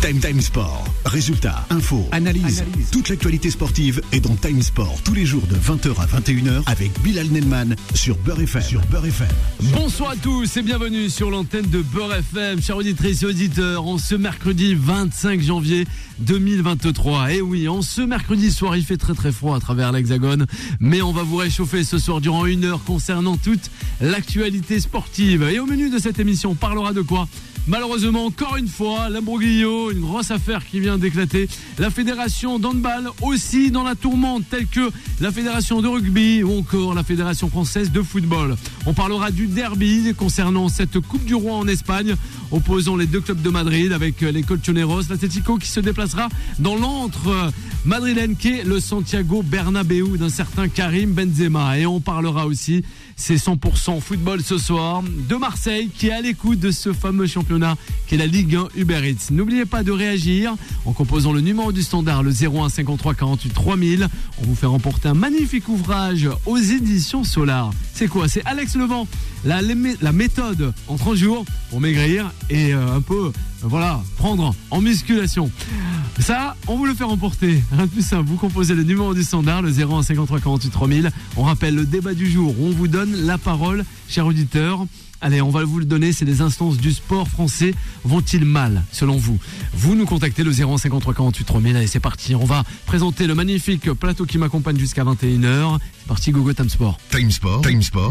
Time Sport. Résultats, infos, analyse. Toute l'actualité sportive est dans Time Sport tous les jours de 20h à 21h avec Bilal Nelman sur Beurre FM. Bonsoir à tous et bienvenue sur l'antenne de Beurre FM. Chers auditrices et auditeurs, en ce mercredi 25 janvier 2023. Et oui, en ce mercredi soir, il fait très très froid à travers l'Hexagone, mais on va vous réchauffer ce soir durant 1 heure concernant toute l'actualité sportive. Et au menu de cette émission, on parlera de quoi ? Malheureusement, encore une fois, l'imbroglio, une grosse affaire qui vient d'éclater. La fédération d'handball aussi dans la tourmente, telle que la fédération de rugby ou encore la fédération française de football. On parlera du derby concernant cette Coupe du Roi en Espagne, opposant les deux clubs de Madrid avec les Colchoneros, l'Atlético qui se déplacera dans l'antre madrilène qu'est le Santiago Bernabéu d'un certain Karim Benzema. Et on parlera aussi, c'est 100% football ce soir, de Marseille qui est à l'écoute de ce fameux championnat qu'est la Ligue 1 Uber Eats. N'oubliez pas de réagir en composant le numéro du standard, le 01 53 48 3000. On vous fait remporter un magnifique ouvrage aux éditions Solar. C'est quoi ? C'est Alex Levent, la méthode en 30 jours pour maigrir et un peu prendre en musculation. Ça, on vous le fait remporter. Rien de plus simple, vous composez le numéro du standard, le 01 53 48 3000. On rappelle le débat du jour où on vous donne la parole, chers auditeurs. Allez, on va vous le donner, c'est les instances du sport français vont-ils mal, selon vous ? Vous nous contactez le 01 53 48 3000. Allez, c'est parti. On va présenter le magnifique plateau qui m'accompagne jusqu'à 21h. C'est parti, Gogo Time Sport. Time Sport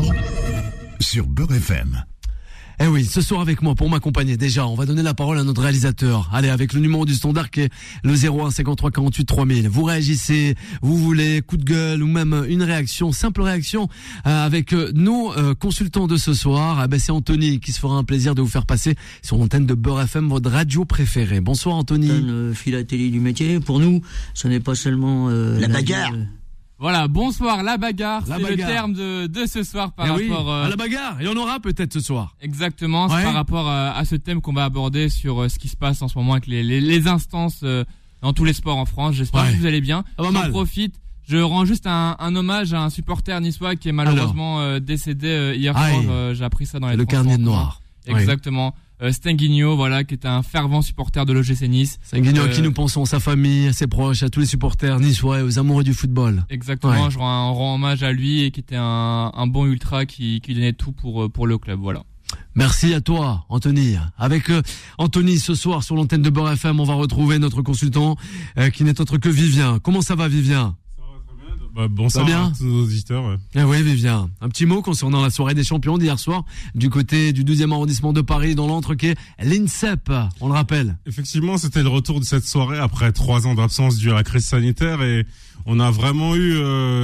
sur Beurre FM. Eh oui, ce soir avec moi pour m'accompagner. Déjà, on va donner la parole à notre réalisateur. Allez, avec le numéro du standard qui est le 01 53 48 3000. Vous réagissez, vous voulez coup de gueule ou même une réaction, simple réaction avec nos consultants de ce soir. C'est Anthony qui se fera un plaisir de vous faire passer sur l'antenne de Beurre FM, votre radio préférée. Bonsoir Anthony. Philatélie du métier. Pour nous, ce n'est pas seulement la bagarre. Voilà, bonsoir, la bagarre, c'est le terme de ce soir par rapport... à la bagarre, il y en aura peut-être ce soir. Exactement, c'est par rapport à ce thème qu'on va aborder sur ce qui se passe en ce moment avec les instances dans tous les sports en France. J'espère que vous allez bien. J'en profite, je rends juste un hommage à un supporter niçois qui est malheureusement décédé hier soir. J'ai appris ça dans les le carnet noir. Exactement. Stenguigno, qui était un fervent supporter de l'OGC Nice. Stenguigno à qui nous pensons, à sa famille, à ses proches, à tous les supporters niçois et aux amoureux du football. Exactement, je rends hommage à lui et qui était un bon ultra qui donnait tout pour le club, voilà. Merci à toi, Anthony. Avec Anthony, ce soir, sur l'antenne de Beurre FM, on va retrouver notre consultant qui n'est autre que Vivien. Comment ça va, Vivien ? Bonsoir à tous nos auditeurs. Oui, Vivien. Un petit mot concernant la soirée des champions d'hier soir du côté du 12e arrondissement de Paris, dans l'antre qui est l'INSEP, on le rappelle. Effectivement, c'était le retour de cette soirée après 3 ans d'absence due à la crise sanitaire et on a vraiment eu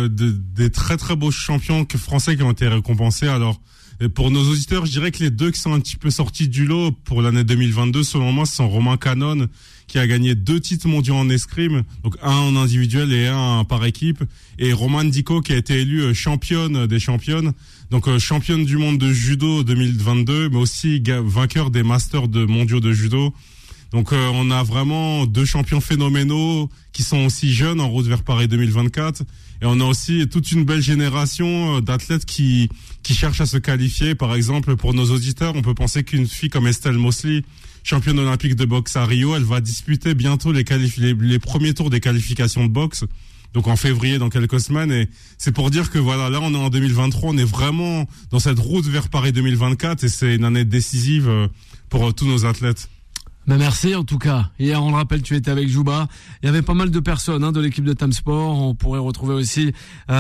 des très très beaux champions français qui ont été récompensés. Alors, pour nos auditeurs, je dirais que les deux qui sont un petit peu sortis du lot pour l'année 2022, selon moi, ce sont Romain Canon, qui a gagné 2 titres mondiaux en escrime, donc un en individuel et un par équipe, et Romane Dico qui a été élue championne des championnes, donc championne du monde de judo 2022, mais aussi vainqueur des masters mondiaux de judo. Donc on a vraiment 2 champions phénoménaux qui sont aussi jeunes en route vers Paris 2024, et on a aussi toute une belle génération d'athlètes qui cherchent à se qualifier. Par exemple, pour nos auditeurs, on peut penser qu'une fille comme Estelle Mosley, championne olympique de boxe à Rio, elle va disputer bientôt les premiers tours des qualifications de boxe, donc en février, dans quelques semaines. Et c'est pour dire que là on est en 2023, on est vraiment dans cette route vers Paris 2024 et c'est une année décisive pour tous nos athlètes. Merci en tout cas. Hier, on le rappelle, tu étais avec Jouba. Il y avait pas mal de personnes de l'équipe de Time Sport. On pourrait retrouver aussi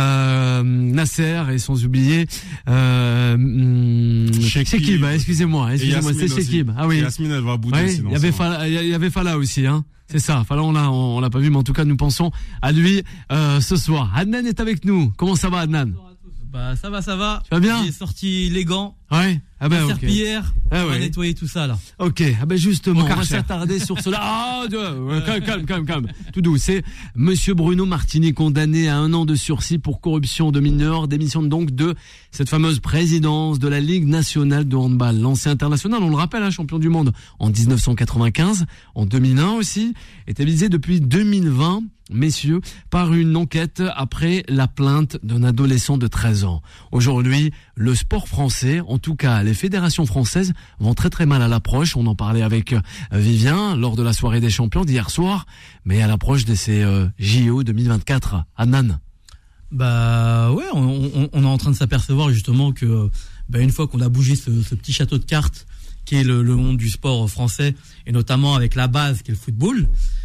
Nasser et sans oublier Shekib. Excusez-moi, c'est Shekib. Ah oui. Yasmine, elle va bouder. Oui, il y avait Fala aussi. C'est ça. Fala, on l'a pas vu, mais en tout cas, nous pensons à lui ce soir. Adnan est avec nous. Comment ça va, Adnan ? Ça va. Tu vas bien ? J'ai sorti les gants. Ouais. La serpillière. On va nettoyer tout ça, là. Ok. Justement, on va s'attarder sur cela. Calme. Tout doux. C'est Monsieur Bruno Martini, condamné à 1 an de sursis pour corruption de mineurs, démissionne donc de cette fameuse présidence de la Ligue nationale de handball. L'ancien international, on le rappelle, champion du monde en 1995, en 2001 aussi, était visé depuis 2020, messieurs, par une enquête après la plainte d'un adolescent de 13 ans. Aujourd'hui, le sport français, en tout cas, les fédérations françaises vont très très mal à l'approche. On en parlait avec Vivien lors de la soirée des champions d'hier soir, mais à l'approche de ces JO 2024 à Nantes. Bah ouais, on est en train de s'apercevoir justement que une fois qu'on a bougé ce petit château de cartes qui est le monde du sport français, et notamment avec la base qui est le football,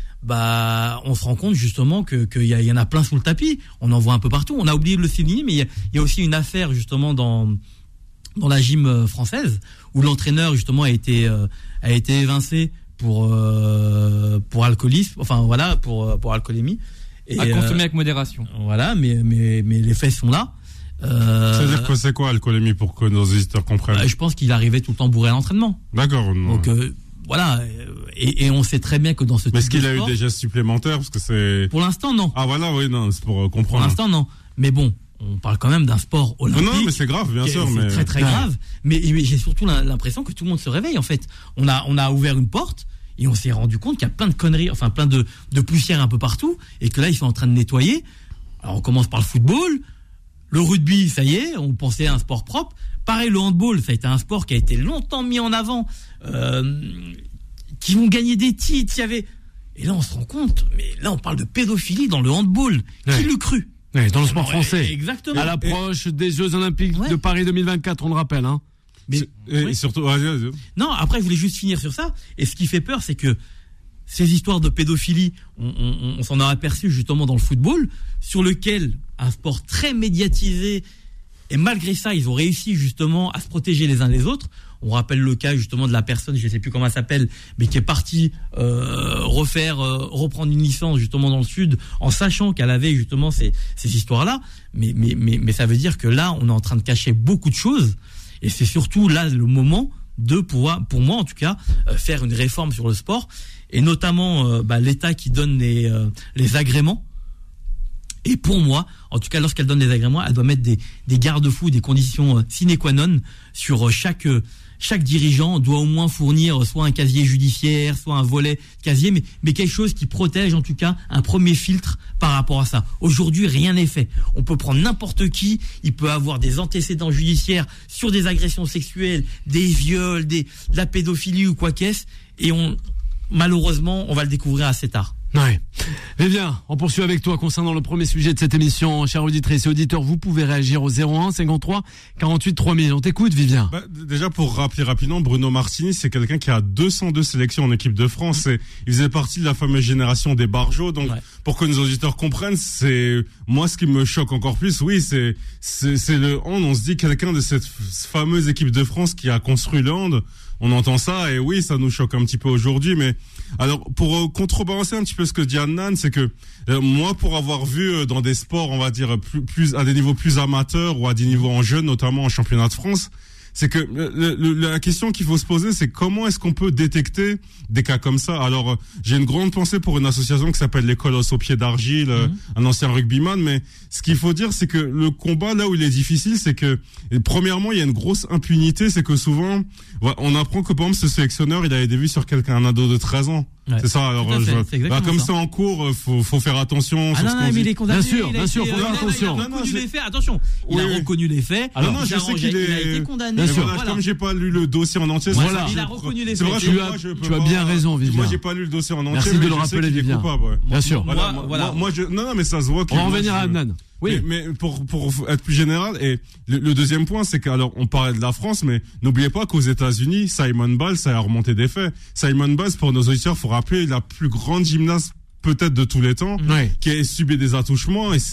on se rend compte justement qu'il y en a plein sous le tapis. On en voit un peu partout. On a oublié de le souligner, mais il y a aussi une affaire justement dans la gym française où l'entraîneur justement a été évincé pour alcoolisme, pour alcoolémie. Et à consommer avec modération. Voilà, mais les faits sont là. C'est-à-dire que c'est quoi alcoolémie pour que nos auditeurs comprennent? Je pense qu'il arrivait tout le temps bourré à l'entraînement. D'accord. Donc voilà, et on sait très bien que dans ce mais est-ce qu'il a eu des gestes supplémentaires parce que c'est... Pour l'instant, non. Ah voilà, oui, non, c'est pour comprendre. Pour l'instant, non. Mais bon, on parle quand même d'un sport olympique. Non, mais c'est grave, bien sûr. C'est très très grave. Mais j'ai surtout l'impression que tout le monde se réveille en fait. On a ouvert une porte. Et on s'est rendu compte qu'il y a plein de conneries, enfin plein de poussière un peu partout, et que là ils sont en train de nettoyer. Alors on commence par le football, le rugby, ça y est, on pensait à un sport propre. Pareil, le handball, ça a été un sport qui a été longtemps mis en avant, qui vont gagner des titres. Et là on se rend compte, mais là on parle de pédophilie dans le handball. Qui l'eût cru? Ouais, dans le sport français. Exactement. À l'approche des Jeux Olympiques de Paris 2024, on le rappelle, hein. Et surtout, vas-y. Non, après, je voulais juste finir sur ça. Et ce qui fait peur, c'est que ces histoires de pédophilie, on s'en a aperçu justement dans le football, sur lequel un sport très médiatisé, et malgré ça, ils ont réussi justement à se protéger les uns les autres. On rappelle le cas justement de la personne, je ne sais plus comment elle s'appelle, mais qui est partie reprendre une licence justement dans le sud, en sachant qu'elle avait justement ces histoires-là. Mais ça veut dire que là, on est en train de cacher beaucoup de choses. Et c'est surtout là le moment de pouvoir, pour moi en tout cas, faire une réforme sur le sport, et notamment l'État qui donne les agréments. Et pour moi, en tout cas, lorsqu'elle donne les agréments, elle doit mettre des garde-fous, des conditions sine qua non sur chaque dirigeant doit au moins fournir soit un casier judiciaire, soit un volet casier, mais quelque chose qui protège en tout cas un premier filtre par rapport à ça. Aujourd'hui, rien n'est fait. On peut prendre n'importe qui, il peut avoir des antécédents judiciaires sur des agressions sexuelles, des viols, de la pédophilie ou quoi qu'est-ce, et malheureusement, on va le découvrir assez tard. Ouais. Eh bien, on poursuit avec toi concernant le premier sujet de cette émission. Chers auditrices et auditeurs, vous pouvez réagir au 01 53 48 3000. On t'écoute, Vivien. Déjà, pour rappeler rapidement, Bruno Martini, c'est quelqu'un qui a 202 sélections en équipe de France, et il faisait partie de la fameuse génération des Barjots. Donc, pour que nos auditeurs comprennent, c'est moi ce qui me choque encore plus. Oui, c'est le hand. On se dit quelqu'un de cette fameuse équipe de France qui a construit le hand. On entend ça, et oui, ça nous choque un petit peu aujourd'hui, mais alors pour contrebalancer un petit peu ce que dit Annan, c'est que moi, pour avoir vu dans des sports, on va dire plus à des niveaux plus amateurs ou à des niveaux en jeunes, notamment en championnat de France, c'est que la question qu'il faut se poser, c'est comment est-ce qu'on peut détecter des cas comme ça. Alors, j'ai une grande pensée pour une association qui s'appelle les Colosses au pied d'argile, un ancien rugbyman, mais ce qu'il faut dire, c'est que le combat, là où il est difficile, c'est que, premièrement, il y a une grosse impunité, c'est que souvent, on apprend que, par exemple, ce sélectionneur, il avait des vues sur un ado de 13 ans. Ouais. C'est ça, alors, comme ça en cours, faut faire attention. Non, mais il est condamné. Bien sûr, faut faire attention. Il a reconnu les faits, attention. Il a reconnu les faits. Alors, non, je sais qu'il a été condamné. Voilà, comme j'ai pas lu le dossier en entier, il a reconnu les faits. Tu as bien raison, Vivien. Moi, j'ai pas lu le dossier en entier. Merci de le rappeler, Vivien. Bien sûr. Non, mais ça se voit. On va revenir à Adnan. Oui. Mais pour être plus général, et le deuxième point, c'est qu'alors, on parlait de la France, mais n'oubliez pas qu'aux États-Unis, Simon Biles, ça a remonté des faits. Simon Biles, pour nos auditeurs, faut rappeler, la plus grande gymnaste peut-être de tous les temps, qui a subi des attouchements, et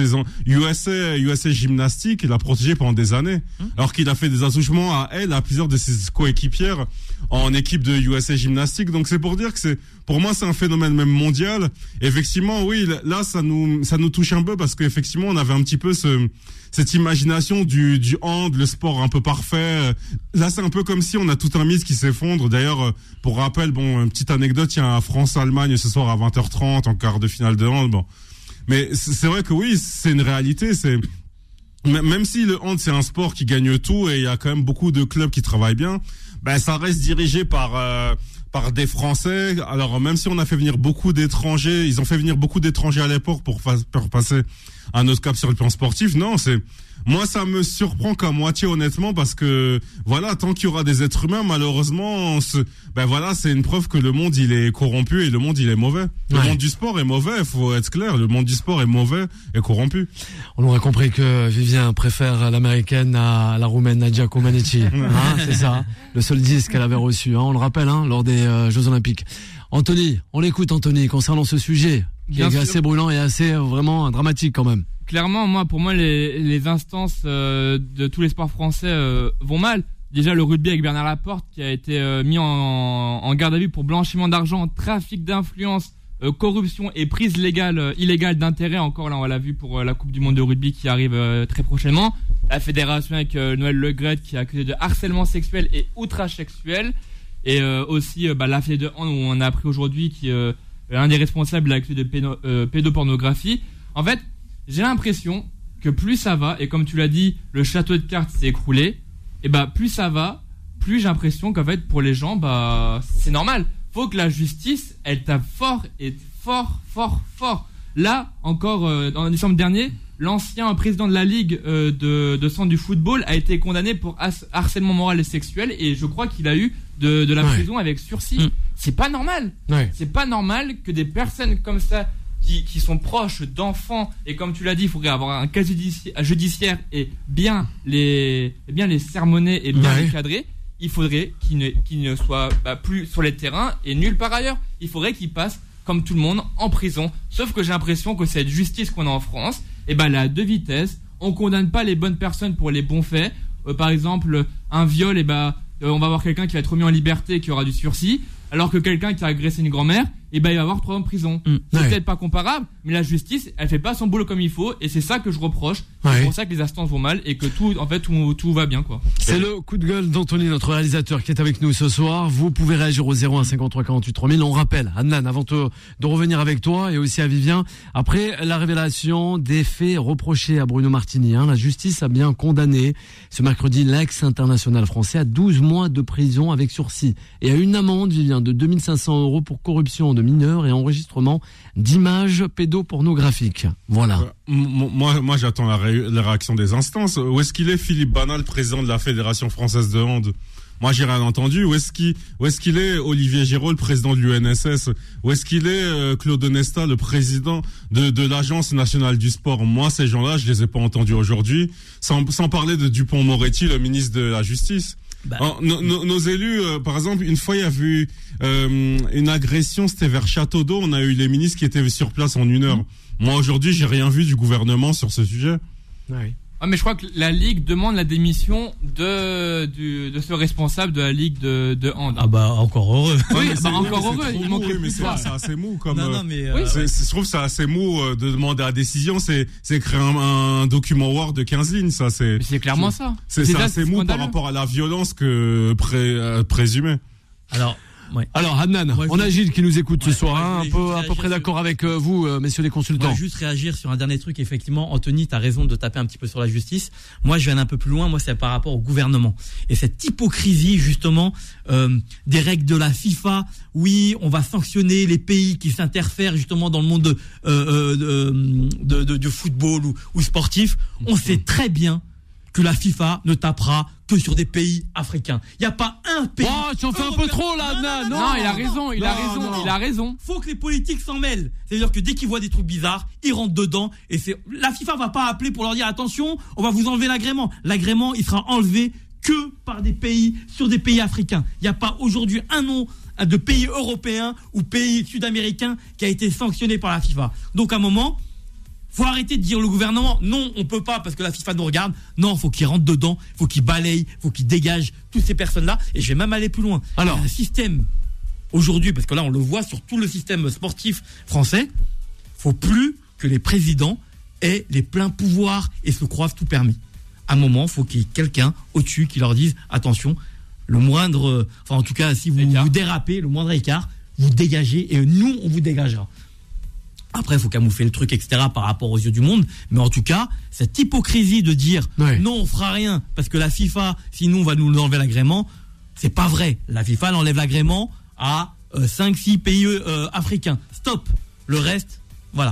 USA Gymnastique, il l'a protégé pendant des années, alors qu'il a fait des attouchements à plusieurs de ses coéquipières en équipe de USA Gymnastique. Donc c'est pour dire que pour moi, c'est un phénomène même mondial. Effectivement, oui, là, ça nous touche un peu, parce qu'effectivement, on avait un petit peu cette imagination du hand, le sport un peu parfait. Là, c'est un peu comme si on a tout un mythe qui s'effondre. D'ailleurs, pour rappel, une petite anecdote, il y a France-Allemagne ce soir à 20h30 en quart de finale de hand. Bon. Mais c'est vrai que oui, c'est une réalité. Même si le hand, c'est un sport qui gagne tout, et il y a quand même beaucoup de clubs qui travaillent bien, ça reste dirigé par des Français. Alors, même si on a fait venir beaucoup d'étrangers, ils ont fait venir beaucoup d'étrangers à l'époque pour passer un autre cap sur le plan sportif. Non, moi, ça me surprend qu'à moitié, honnêtement, parce que, voilà, tant qu'il y aura des êtres humains, malheureusement, c'est une preuve que le monde, il est corrompu et le monde, il est mauvais. Le monde du sport est mauvais, il faut être clair. Le monde du sport est mauvais et corrompu. On aurait compris que Vivien préfère l'américaine à la roumaine Nadia Comaneci. C'est ça. Le seul disque qu'elle avait reçu, on le rappelle, lors des Jeux Olympiques. Anthony, on l'écoute, Anthony, concernant ce sujet, qui est assez brûlant et assez vraiment dramatique quand même. Clairement, pour moi, les instances de tous les sports français vont mal. Déjà, le rugby avec Bernard Laporte qui a été mis en garde à vue pour blanchiment d'argent, trafic d'influence, corruption et prise illégale d'intérêt. Encore là, on l'a vu pour la Coupe du Monde de rugby qui arrive très prochainement. La fédération avec Noël Le Graët qui est accusé de harcèlement sexuel et outrage sexuel. Et aussi la Fédé de hand où on a appris aujourd'hui qu'un des responsables est accusé de pédopornographie. En fait, j'ai l'impression que plus ça va, et comme tu l'as dit, le château de cartes s'est écroulé, et plus ça va, plus j'ai l'impression qu'en fait pour les gens, c'est normal. Faut que la justice, elle tape fort et fort. Là, encore en décembre dernier, l'ancien président de la Ligue de centre du football a été condamné pour harcèlement moral et sexuel, et je crois qu'il a eu de la prison avec sursis. C'est pas normal. C'est pas normal que des personnes comme ça qui sont proches d'enfants, et comme tu l'as dit, il faudrait avoir un cas judiciaire et bien les sermonner et bien les cadrer. Il faudrait qu'ils ne soient plus sur les terrains et nulle part ailleurs. Il faudrait qu'ils passent comme tout le monde en prison. Sauf que j'ai l'impression que cette justice qu'on a en France, elle a deux vitesses. On condamne pas les bonnes personnes pour les bons faits. Par exemple, un viol, on va avoir quelqu'un qui va être remis en liberté et qui aura du sursis, alors que quelqu'un qui a agressé une grand-mère, il va avoir 3 ans de prison. C'est peut-être pas comparable, mais la justice, elle fait pas son boulot comme il faut, et c'est ça que je reproche. C'est pour ça que les instances vont mal et que tout va bien, quoi. C'est le coup de gueule d'Anthony, notre réalisateur, qui est avec nous ce soir. Vous pouvez réagir au 01 53 48 3000. On rappelle, Adnan, avant de revenir avec toi, et aussi à Vivien, après la révélation des faits reprochés à Bruno Martini, la justice a bien condamné ce mercredi l'ex-international français à 12 mois de prison avec sursis et à une amende, Vivien, de 2500 € pour corruption de mineurs et enregistrement d'images pédopornographiques. Voilà. Moi, j'attends la réaction des instances. Où est-ce qu'il est, Philippe Banal, président de la Fédération française de hand? Moi, j'ai rien entendu. Où est-ce qu'il est, Olivier Giraud, le président de l'UNSS? Où est-ce qu'il est, Claude Onesta, le président de l'Agence nationale du sport? Moi, ces gens-là, je les ai pas entendus aujourd'hui. Sans parler de Dupond-Moretti, le ministre de la Justice. Nos élus, par exemple, une fois il y a eu une agression, c'était vers Château d'Eau, on a eu les ministres qui étaient sur place en 1 heure. Moi aujourd'hui, j'ai rien vu du gouvernement sur ce sujet. Mais je crois que la Ligue demande la démission de ce responsable de la Ligue de hand. Encore heureux. Oui, encore heureux. Il manquerait plus c'est assez mou comme. Je trouve ça assez mou de demander la décision. C'est créer un document Word de 15 lignes, ça. C'est clairement ça. C'est assez mou par rapport à la violence que présumée. Alors Adnan, on a Gilles qui nous écoute ce soir, à peu près d'accord avec vous, messieurs les consultants. Juste réagir sur un dernier truc. Effectivement, Anthony, t'as raison de taper un petit peu sur la justice. Moi, je vais aller un peu plus loin. Moi, c'est par rapport au gouvernement et cette hypocrisie justement des règles de la FIFA. Oui, on va sanctionner les pays qui s'interfèrent justement dans le monde de football ou sportif. On sait très bien que la FIFA ne tapera que sur des pays africains. Il n'y a pas un pays. Oh, tu en fais un peu trop là, non, il a raison. Faut que les politiques s'en mêlent. C'est-à-dire que dès qu'ils voient des trucs bizarres, ils rentrent dedans et la FIFA va pas appeler pour leur dire attention, on va vous enlever l'agrément. L'agrément, il sera enlevé que par des pays, sur des pays africains. Il n'y a pas aujourd'hui un nom de pays européens ou pays sud-américains qui a été sanctionné par la FIFA. Donc à un moment, faut arrêter de dire le gouvernement, non, on peut pas parce que la FIFA nous regarde. Non, faut qu'il rentre dedans, faut qu'il balaye, faut qu'il dégage toutes ces personnes-là. Et je vais même aller plus loin. Alors, il y a un système aujourd'hui, parce que là, on le voit sur tout le système sportif français, faut plus que les présidents aient les pleins pouvoirs et se croient tout permis. À un moment, faut qu'il y ait quelqu'un au-dessus qui leur dise, attention, le moindre, en tout cas, si vous dérapez, le moindre écart, vous dégagez et nous, on vous dégagera. Après, il faut camoufler le truc, etc., par rapport aux yeux du monde. Mais en tout cas, cette hypocrisie de dire non, on fera rien parce que la FIFA, sinon, on va nous enlever l'agrément, c'est pas vrai. La FIFA, elle enlève l'agrément à 5-6 pays africains. Stop. Le reste, voilà.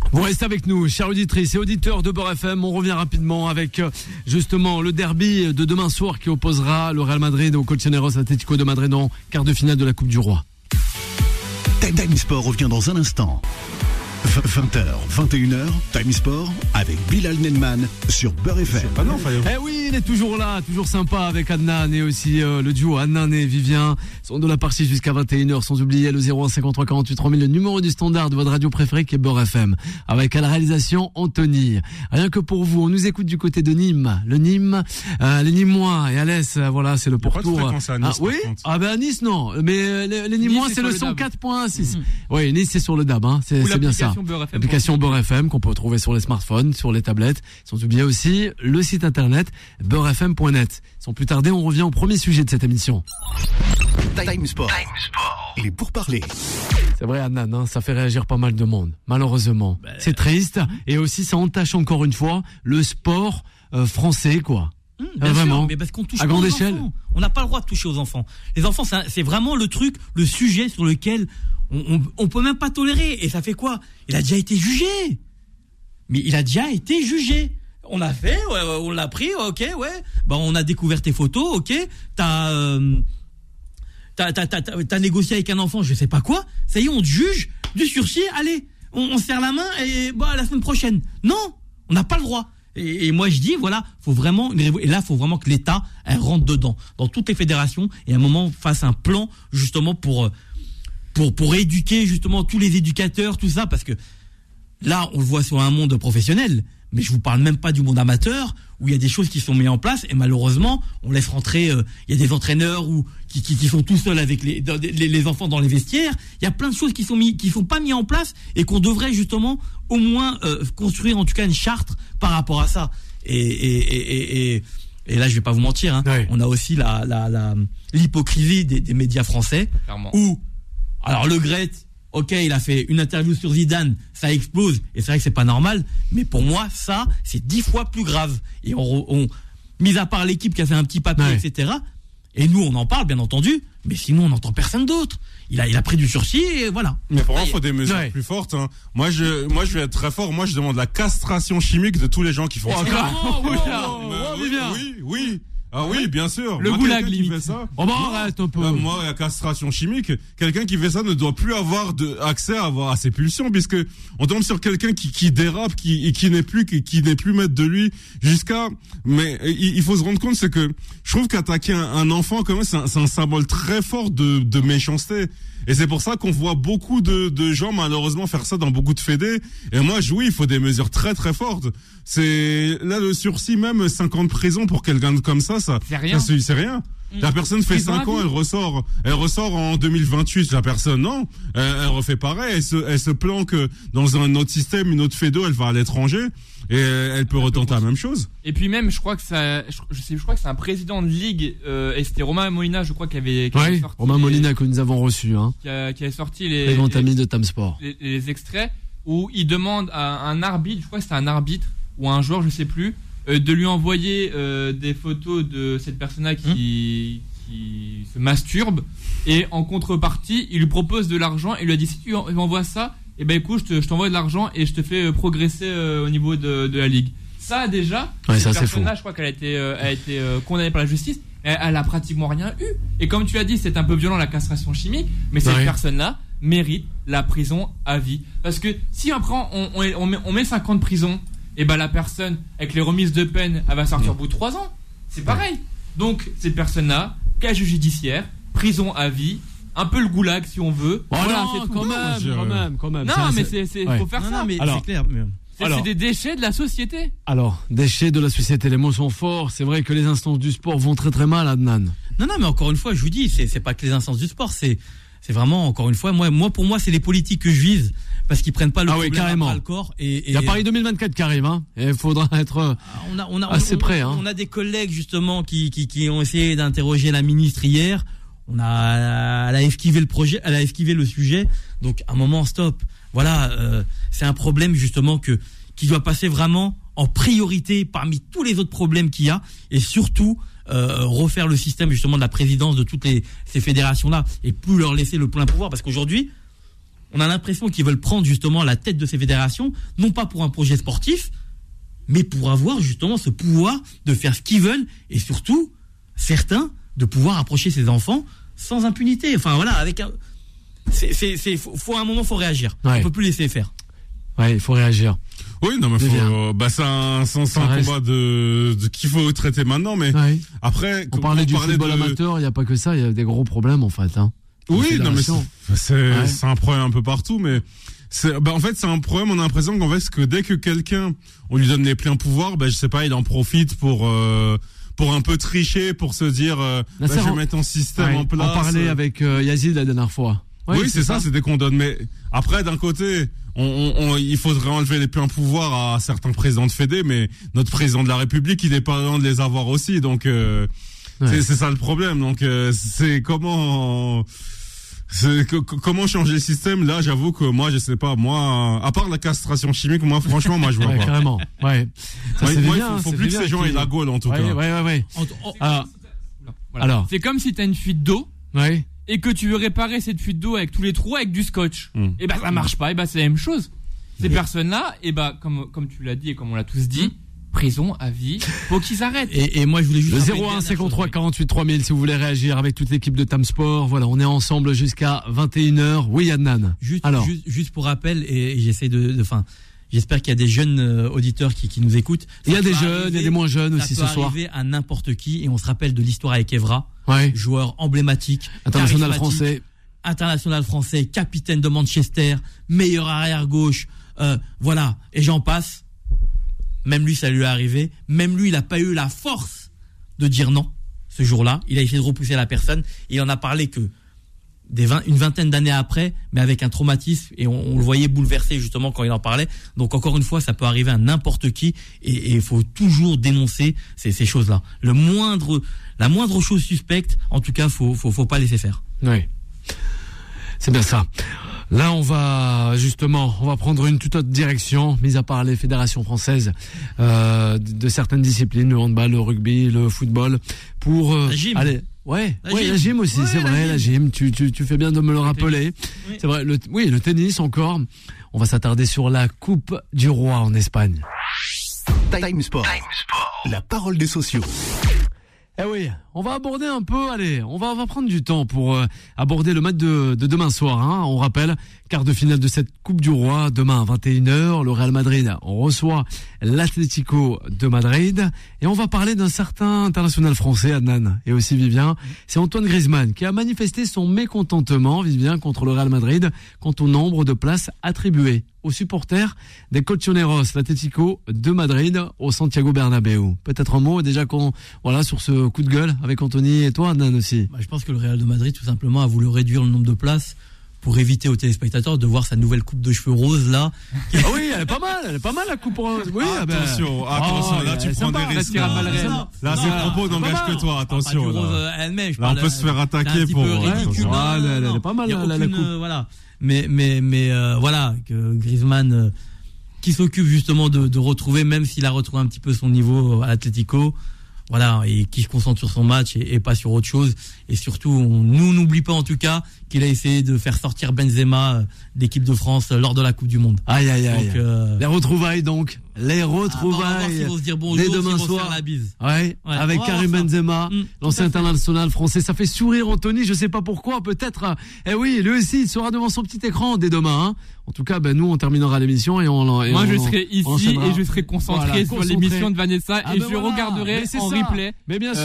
Vous restez avec nous, chers auditrices et auditeurs de Beurre FM. On revient rapidement avec justement le derby de demain soir qui opposera le Real Madrid au Colchoneros Atlético de Madrid en quart de finale de la Coupe du Roi. Time Sport revient dans un instant. 20h, 21h, Time Sport avec Bilal Nelman sur Beurre FM. Eh oui, il est toujours là, toujours sympa avec Adnan et aussi le duo Adnan et Vivien sont de la partie jusqu'à 21h, sans oublier le 01 53 48 3000, le numéro du standard de votre radio préférée qui est Beurre FM, avec à la réalisation Anthony. Rien que pour vous, on nous écoute du côté de Nîmes, les Nîmois et Alès, voilà, c'est le pourtour. Oui, à Nice non, mais les Nîmois c'est le 104.6. Oui, Nice c'est sur le DAB, hein, c'est bien ça. L'application Beurre FM qu'on peut retrouver sur les smartphones, sur les tablettes. Sans oublier aussi le site internet beurrefm.net. Sans plus tarder, on revient au premier sujet de cette émission. Time Sport. Il est pour parler. C'est vrai, Adnan, hein, ça fait réagir pas mal de monde. Malheureusement, c'est triste et aussi ça entache encore une fois le sport français, quoi. Bien vraiment. Sûr, mais parce qu'on touche à grande aux échelle. Enfants. On n'a pas le droit de toucher aux enfants. Les enfants, c'est vraiment le truc, le sujet sur lequel on peut même pas tolérer. Et ça fait quoi? Il a déjà été jugé. Mais il a déjà été jugé. On l'a fait, ouais, on l'a pris, ok, ouais. Bah, on a découvert tes photos, ok. T'as négocié avec un enfant, je sais pas quoi. Ça y est, on te juge, du sursis, allez, on serre la main et bah, la semaine prochaine. Non, on n'a pas le droit. Et moi je dis voilà, faut vraiment faut vraiment que l'État elle rentre dedans dans toutes les fédérations et à un moment fasse un plan justement pour éduquer justement tous les éducateurs, tout ça, parce que là on le voit sur un monde professionnel, mais je vous parle même pas du monde amateur où il y a des choses qui sont mises en place et malheureusement on laisse rentrer il y a des entraîneurs qui sont tout seuls avec les enfants dans les vestiaires. Il y a plein de choses qui sont pas mis en place et qu'on devrait justement au moins construire en tout cas une charte par rapport à ça. Et là je vais pas vous mentir, hein, ouais. On a aussi l'hypocrisie des médias français. Clairement. Où alors Le Gret, ok, il a fait une interview sur Zidane, ça explose, et c'est vrai que c'est pas normal, mais pour moi, ça, c'est 10 fois plus grave. Et mis à part l'équipe qui a fait un petit papier, ouais. Etc., et nous, on en parle, bien entendu, mais sinon, on n'entend personne d'autre. Il a pris du sursis, et voilà. Mais pour moi, il faut des mesures plus fortes. Hein. Moi, je vais être très fort. Moi, je demande la castration chimique de tous les gens qui font ça. Oui. Ah oui, bien sûr. Le goulag limite. Fait ça, arrête un peu. Moi, la castration chimique, quelqu'un qui fait ça ne doit plus avoir accès à ses pulsions, puisque on tombe sur quelqu'un qui dérape, qui n'est plus maître de lui mais il faut se rendre compte, c'est que je trouve qu'attaquer un enfant comme ça, c'est un symbole très fort de méchanceté. Et c'est pour ça qu'on voit beaucoup de gens malheureusement faire ça dans beaucoup de fédés. Et moi, il faut des mesures très très fortes. C'est là le sursis, même 5 ans de prison pour quelqu'un comme ça c'est rien. C'est rien. La personne fait 5 ans, elle ressort en 2028. La personne, non, elle refait pareil. Elle se planque dans un autre système, une autre fédo, elle va à l'étranger et elle peut retenter la même chose. Et puis même, je crois que c'est un président de ligue, et c'était Romain Molina, je crois, qui avait sorti Romain Molina que nous avons reçu, hein, qui avait sorti les grands amis de Time Sport, les extraits où il demande à un arbitre, je crois que c'était un arbitre ou un joueur, je sais plus, de lui envoyer des photos de cette personne-là qui se masturbe, et en contrepartie il lui propose de l'argent et lui a dit si tu m'envoies ça, et ben écoute, je t'envoie de l'argent et je te fais progresser au niveau de la ligue. Ça déjà, cette personne-là, je crois qu'elle a été condamnée par la justice, elle a pratiquement rien eu. Et comme tu l'as dit, c'est un peu violent la castration chimique, mais cette personne-là mérite la prison à vie. Parce que si après on met 5 ans de prison, et ben la personne, avec les remises de peine, elle va sortir au bout de 3 ans. C'est pareil. Donc, cette personne-là, casier judiciaire, prison à vie, un peu le goulag si on veut. Voilà, c'est tout. Quand même. Non, mais faut faire ça. Mais c'est clair. C'est des déchets de la société. Alors, déchets de la société, les mots sont forts. C'est vrai que les instances du sport vont très très mal, Adnan. Non, mais encore une fois, je vous dis, c'est pas que les instances du sport, c'est vraiment, encore une fois, moi pour moi, c'est les politiques que je vise. Parce qu'ils prennent pas le problème à le corps. Il y a Paris 2024 qui arrive, hein. Et il faudra être assez près, hein. On a des collègues, justement, qui ont essayé d'interroger la ministre hier. Elle a esquivé le sujet. Donc, à un moment, stop. Voilà, c'est un problème, justement, qui doit passer vraiment en priorité parmi tous les autres problèmes qu'il y a. Et surtout, refaire le système, justement, de la présidence de toutes ces fédérations-là. Et plus leur laisser le plein pouvoir. Parce qu'aujourd'hui, on a l'impression qu'ils veulent prendre justement la tête de ces fédérations, non pas pour un projet sportif, mais pour avoir justement ce pouvoir de faire ce qu'ils veulent et surtout, certains, de pouvoir approcher ces enfants sans impunité. Enfin voilà, avec un... faut à un moment, faut réagir. On peut plus laisser faire. Ouais, il faut réagir. Oui, non, mais c'est un combat de qu'il faut traiter maintenant, mais après, on parlait du football amateur, il n'y a pas que ça, il y a des gros problèmes, en fait, hein. Oui, non, mais c'est un problème un peu partout, mais en fait, c'est un problème, on a l'impression qu'en fait, que dès que quelqu'un, on lui donne les pleins pouvoirs, je sais pas, il en profite pour un peu tricher, pour se dire, je vais mettre un système en place. On parlait avec Yazid la dernière fois. Oui, c'est ça, c'est dès qu'on donne. Mais après, d'un côté, il faudrait enlever les pleins pouvoirs à certains présidents de fédé, mais notre président de la République, il n'est pas loin de les avoir aussi. Donc, c'est ça le problème. Donc, comment changer le système? Là, j'avoue que moi, je sais pas. Moi, à part la castration chimique, moi, franchement, je vois pas. Carrément. Ouais. Il faut plus que ces gens aient la gaule, en tout cas. Ouais. Alors, c'est comme si t'as une fuite d'eau. Ouais. Et que tu veux réparer cette fuite d'eau avec tous les trous avec du scotch. Et ça marche pas. Et c'est la même chose. Ces personnes-là, comme tu l'as dit et comme on l'a tous dit, prison à vie, faut qu'ils arrêtent. Et moi, je voulais juste... Le 01 53 48 3000 si vous voulez réagir avec toute l'équipe de Tam Sport. Voilà, on est ensemble jusqu'à 21h. Oui, Adnan. Juste pour rappel, et j'essaie j'espère qu'il y a des jeunes auditeurs qui nous écoutent. Il y a des jeunes, il y a des moins jeunes aussi ce soir. Ça peut arriver à n'importe qui, et on se rappelle de l'histoire avec Evra, joueur emblématique, international français, capitaine de Manchester, meilleur arrière gauche, voilà, et j'en passe. Même lui, ça lui est arrivé. Même lui, il n'a pas eu la force de dire non ce jour-là. Il a essayé de repousser la personne, et il en a parlé que une vingtaine d'années après, mais avec un traumatisme, et on le voyait bouleversé justement quand il en parlait. Donc encore une fois, ça peut arriver à n'importe qui, et il faut toujours dénoncer ces choses-là. La moindre chose suspecte, en tout cas, faut pas laisser faire. Oui, c'est bien ça. Là, on va prendre une toute autre direction, mis à part les fédérations françaises de certaines disciplines, le handball, le rugby, le football, pour la gym. La gym aussi, c'est vrai, la gym. Tu fais bien de me le rappeler. Oui. C'est vrai, le tennis encore. On va s'attarder sur la Coupe du Roi en Espagne. Time Sport. La parole des sociaux. Eh oui, on va aborder un peu, on va prendre du temps pour aborder le match de demain soir, hein. On rappelle, quart de finale de cette Coupe du Roi, demain à 21h, le Real Madrid reçoit l'Atlético de Madrid, et on va parler d'un certain international français, Adnan, et aussi Vivien, c'est Antoine Griezmann, qui a manifesté son mécontentement, Vivien, contre le Real Madrid, quant au nombre de places attribuées aux supporters des Colchoneros, l'Atlético de Madrid, au Santiago Bernabéu. Peut-être un mot déjà sur ce coup de gueule avec Anthony et toi, Nan, aussi. Je pense que le Real de Madrid, tout simplement, a voulu réduire le nombre de places pour éviter aux téléspectateurs de voir sa nouvelle coupe de cheveux rose là. Ah oui, elle est pas mal la coupe rose. Oui, attention, là tu prends des risques. Là, ces propos n'engagent que toi, attention. Là, on peut se faire attaquer pour. Ridicule. Elle est pas mal la coupe. Voilà. Mais voilà, que Griezmann qui s'occupe justement de retrouver, même s'il a retrouvé un petit peu son niveau à l'Atlético, voilà, et qui se concentre sur son match et pas sur autre chose. Et surtout, nous n'oublie pas en tout cas qu'il a essayé de faire sortir Benzema d'équipe de France lors de la Coupe du Monde. Aïe. Les retrouvailles donc. Les retrouvailles. Ils vont se dire bonjour, dès demain soir. La bise. Avec Karim Benzema, l'ancien international français. Ça fait sourire Anthony, je sais pas pourquoi, peut-être. Oui, lui aussi, il sera devant son petit écran dès demain, hein. En tout cas, nous, on terminera l'émission et moi, je serai ici et je serai concentré sur l'émission de Vanessa et je regarderai en replay. Mais bien sûr,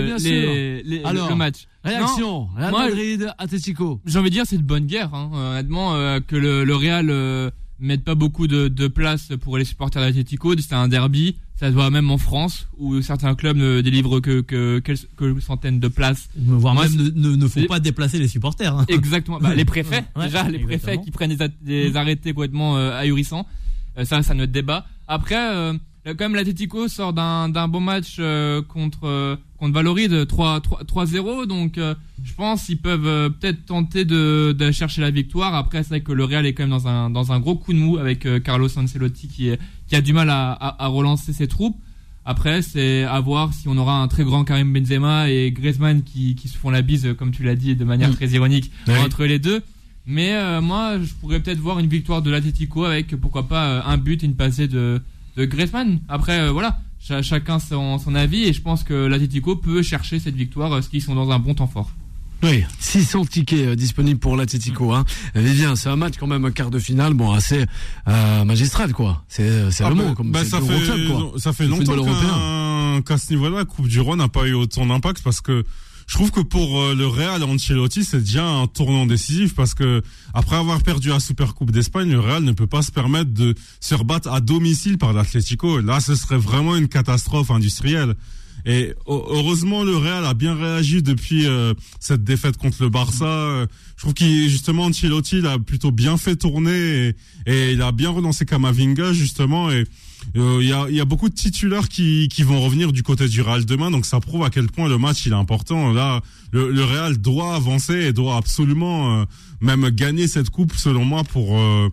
le match. Réaction, Real Madrid, Atlético. J'ai envie de dire, c'est de bonne guerre, hein. Honnêtement, que le Real mette pas beaucoup de place pour les supporters d'Atlético. C'est un derby, ça se voit même en France, où certains clubs ne délivrent que centaines de places. Voire même ne faut pas déplacer les supporters, hein. Exactement. Les préfets, les préfets qui prennent des arrêtés complètement ahurissants. Ça notre débat. Après, quand même, l'Atlético sort d'un bon match contre Valladolid 3-0, donc je pense qu'ils peuvent peut-être tenter de chercher la victoire. Après, c'est vrai que le Real est quand même dans un gros coup de mou avec Carlos Ancelotti qui a du mal à relancer ses troupes. Après, c'est à voir si on aura un très grand Karim Benzema et Griezmann qui se font la bise, comme tu l'as dit, de manière très ironique, entre les deux. Mais moi, je pourrais peut-être voir une victoire de l'Atlético avec, pourquoi pas, un but et une passée de Griezmann. Après, voilà, chacun son avis, et je pense que l'Atlético peut chercher cette victoire, parce qu'ils sont dans un bon temps fort. Oui, 600 tickets disponibles pour l'Atlético. Vivien, c'est un match quand même, un quart de finale, assez magistral, quoi. C'est allemand, comme c'est le gros club, quoi. Ça fait longtemps qu'à ce niveau-là, la Coupe du Roi n'a pas eu autant d'impact, parce que je trouve que pour le Real Ancelotti, c'est déjà un tournant décisif, parce que après avoir perdu la Supercoupe d'Espagne, le Real ne peut pas se permettre de se rebattre à domicile par l'Atlético. Là, ce serait vraiment une catastrophe industrielle. Et heureusement, le Real a bien réagi depuis cette défaite contre le Barça. Je trouve justement Ancelotti il a plutôt bien fait tourner, et il a bien relancé Camavinga, justement, et il y a beaucoup de titulaires qui vont revenir du côté du Real demain, donc ça prouve à quel point le match il est important. Là, le Real doit avancer et doit absolument même gagner cette coupe, selon moi, pour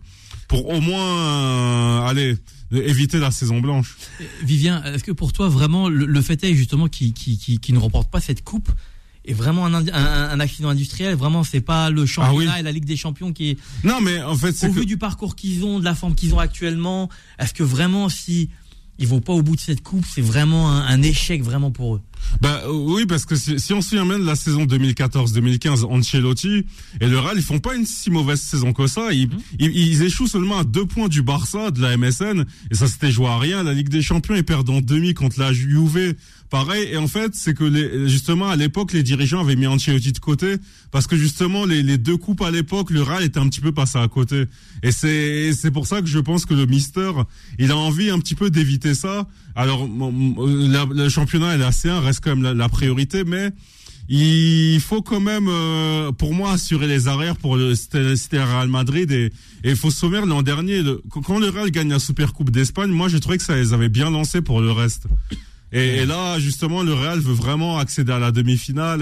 au moins éviter la saison blanche. Vivien, est-ce que pour toi vraiment le fait est justement qui ne remporte pas cette coupe est vraiment un accident industriel? Vraiment, c'est pas le championnat et la Ligue des Champions qui est... Non, mais en fait, au vu du parcours qu'ils ont, de la forme qu'ils ont actuellement, est-ce que vraiment, si ils vont pas au bout de cette coupe, c'est vraiment un échec vraiment pour eux? Oui, parce que si on se souvient même de la saison 2014-2015, Ancelotti et le Real, ils font pas une si mauvaise saison que ça. Ils échouent seulement à 2 points du Barça, de la MSN, et ça s'était joué à rien. La Ligue des Champions, ils perdent en demi contre la Juve. Pareil, et en fait, c'est que justement, à l'époque, les dirigeants avaient mis Ancelotti de côté, parce que justement, les 2 coupes à l'époque, le Real était un petit peu passé à côté. Et c'est pour ça que je pense que le Mister, il a envie un petit peu d'éviter ça. Alors, le championnat et la C1 reste quand même la priorité, mais il faut quand même, pour moi, assurer les arrières pour c'était Real Madrid, et il faut se souvenir l'an dernier, quand le Real gagne la Supercoupe d'Espagne, moi, j'ai trouvé que ça les avait bien lancés pour le reste. Et là, justement, le Real veut vraiment accéder à la demi-finale,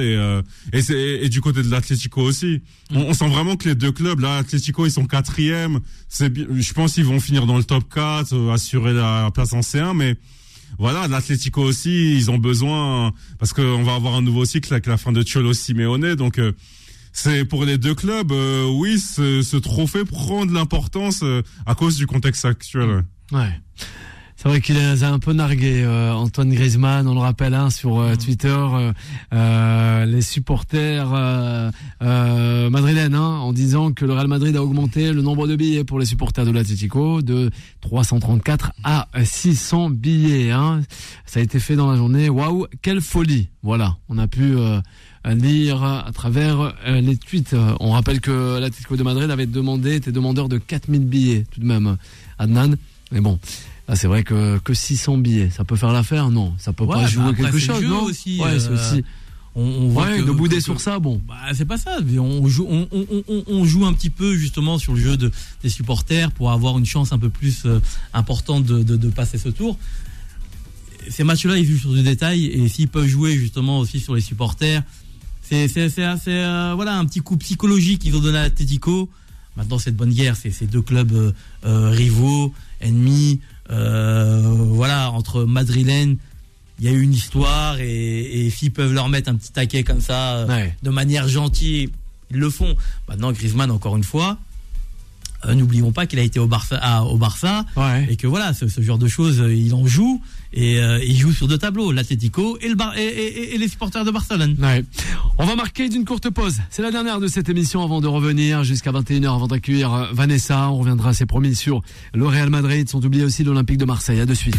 et du côté de l'Atlético aussi. On sent vraiment que les 2 clubs, là, l'Atlético, ils sont 4e. Je pense qu'ils vont finir dans le top 4, assurer la place en C1, mais voilà, l'Atlético aussi, ils ont besoin, parce qu'on va avoir un nouveau cycle avec la fin de Cholo Simeone, donc c'est pour les 2 clubs, oui, ce trophée prend de l'importance à cause du contexte actuel. Ouais. C'est vrai qu'il a un peu nargué Antoine Griezmann, on le rappelle, sur Twitter, les supporters madrilènes, en disant que le Real Madrid a augmenté le nombre de billets pour les supporters de l'Atlético de 334 à 600 billets. Ça a été fait dans la journée. Waouh, quelle folie. Voilà, on a pu lire à travers les tweets. On rappelle que l'Atlético de Madrid était demandeur de 4000 billets tout de même, Adnan. Mais bon, là, c'est vrai que 600 billets, ça peut faire l'affaire? Non, ça peut pas jouer quelque chose, non? Aussi, c'est aussi. On voit de bouder sur ça, bon. C'est pas ça. On joue un petit peu justement sur le jeu des supporters pour avoir une chance un peu plus importante de passer ce tour. Ces matchs-là, ils jouent sur du détail, et s'ils peuvent jouer justement aussi sur les supporters, c'est voilà, un petit coup psychologique qu'ils ont donné à l'Atlético. Maintenant, c'est de bonne guerre, c'est ces 2 clubs rivaux, ennemis. Voilà, entre madrilènes, il y a eu une histoire, et s'ils peuvent leur mettre un petit taquet comme ça, de manière gentille, ils le font. Maintenant, Griezmann, encore une fois, n'oublions pas qu'il a été au Barça, et que voilà, ce genre de choses, il en joue, et il joue sur 2 tableaux, l'Atlético et les supporters de Barcelone. Ouais. On va marquer d'une courte pause. C'est la dernière de cette émission avant de revenir jusqu'à 21h, avant d'accueillir Vanessa. On reviendra, c'est promis, sur le Real Madrid, sans oublier aussi l'Olympique de Marseille. À de suite.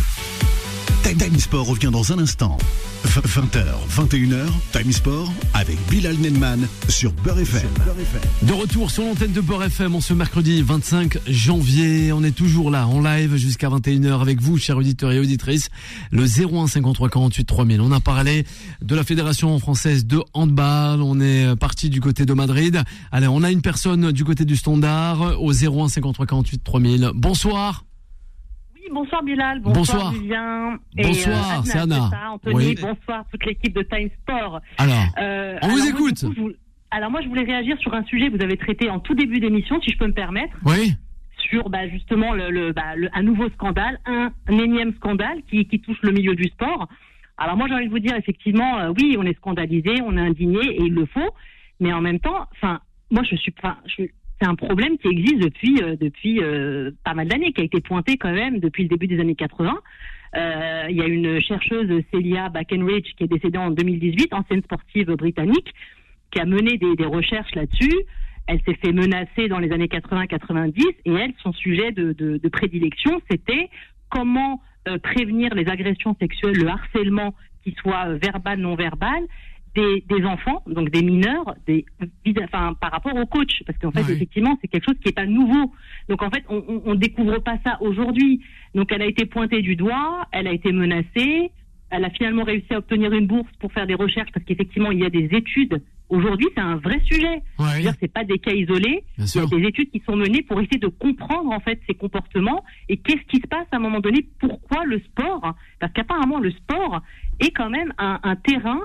Time Sport revient dans un instant. 20h, 21h, Time Sport avec Bilal Nelman sur Beurre FM. De retour sur l'antenne de Beurre FM en ce mercredi 25 janvier. On est toujours là en live jusqu'à 21h avec vous, chers auditeurs et auditrices. Le 01 53 48 3000. On a parlé de la Fédération française de handball. On est parti du côté de Madrid. Allez, on a une personne du côté du Standard au 01 53 48 3000. Bonsoir. Bonsoir Bilal, bonsoir Vivien. Bonsoir, c'est Anna. Anthony, oui. Bonsoir toute l'équipe de Time Sport. Alors, on vous écoute. Alors moi je voulais réagir sur un sujet que vous avez traité en tout début d'émission, si je peux me permettre. Oui. Sur justement un nouveau scandale, un énième scandale qui touche le milieu du sport. Alors moi j'ai envie de vous dire effectivement, oui on est scandalisé, on est indigné et il le faut, mais en même temps, moi c'est un problème qui existe depuis pas mal d'années, qui a été pointé quand même depuis le début des années 80. Il y a une chercheuse, Celia Breckenridge, qui est décédée en 2018, ancienne sportive britannique, qui a mené des recherches là-dessus. Elle s'est fait menacer dans les années 80-90 et elle, son sujet de prédilection, c'était comment prévenir les agressions sexuelles, le harcèlement, qui soit verbal, non verbal, des enfants, donc des mineurs, par rapport aux coachs, parce qu'en fait, effectivement, c'est quelque chose qui est pas nouveau. Donc en fait, on découvre pas ça aujourd'hui. Donc elle a été pointée du doigt, elle a été menacée, elle a finalement réussi à obtenir une bourse pour faire des recherches, parce qu'effectivement, il y a des études. Aujourd'hui, c'est un vrai sujet. C'est-à-dire, c'est pas des cas isolés. Il y a des études qui sont menées pour essayer de comprendre en fait ces comportements et qu'est-ce qui se passe à un moment donné. Pourquoi le sport ? Parce qu'apparemment, le sport est quand même un terrain